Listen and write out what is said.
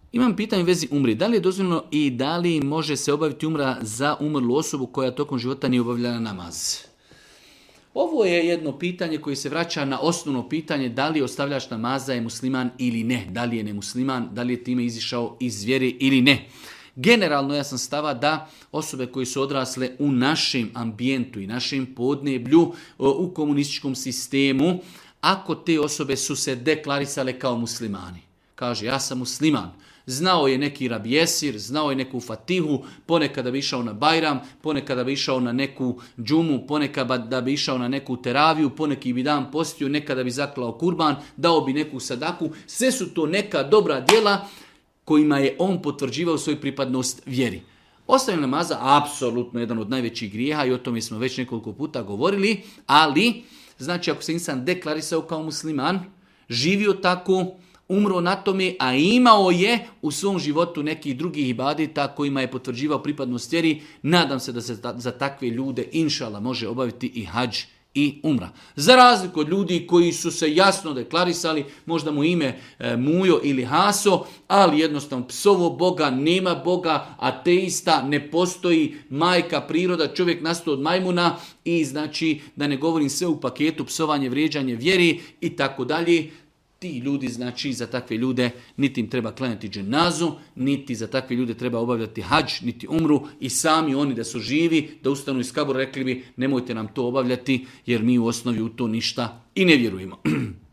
Imam pitanje u vezi umri. Da li je dozvoljeno i da li može se obaviti umra za umrlu osobu koja tokom života nije obavljala namaz? Ovo je jedno pitanje koje se vraća na osnovno pitanje da li ostavljač namaza je musliman ili ne. Da li je nemusliman, da li je time izišao iz vjere ili ne. Generalno ja sam stava da osobe koje su odrasle u našem ambijentu i našem podneblju u komunističkom sistemu, ako te osobe su se deklarisale kao muslimani, kaže ja sam musliman, znao je neki rabjesir, znao je neku fatihu, ponekada bi išao na Bajram, ponekada bi išao na neku džumu, ponekada da bi išao na neku teraviju, poneki bi dan postio, nekada bi zaklao kurban, dao bi neku sadaku. Sve su to neka dobra djela kojima je on potvrđivao svoju pripadnost vjeri. Ostavljanje namaza apsolutno jedan od najvećih grijeha i o tome smo već nekoliko puta govorili, ali znači ako se insan deklarisao kao musliman, živio tako, umro na tome, a imao je u svom životu nekih drugih ibadeta kojima je potvrđivao pripadnost vjeri, nadam se da se za takve ljude inšala može obaviti i hadž i umra. Za razliku od ljudi koji su se jasno deklarisali, možda mu ime Mujo ili Haso, ali jednostavno psovo Boga, nema Boga, ateista, ne postoji, majka priroda, čovjek nastao od majmuna i znači da ne govorim sve u paketu, psovanje, vrijeđanje vjeri i tako dalje. Ti ljudi, znači, za takve ljude niti im treba klanjati dženazu, niti za takve ljude treba obavljati hadž, niti umru i sami oni da su živi, da ustanu iz kabura rekli bi nemojte nam to obavljati jer mi u osnovi u to ništa i ne vjerujemo.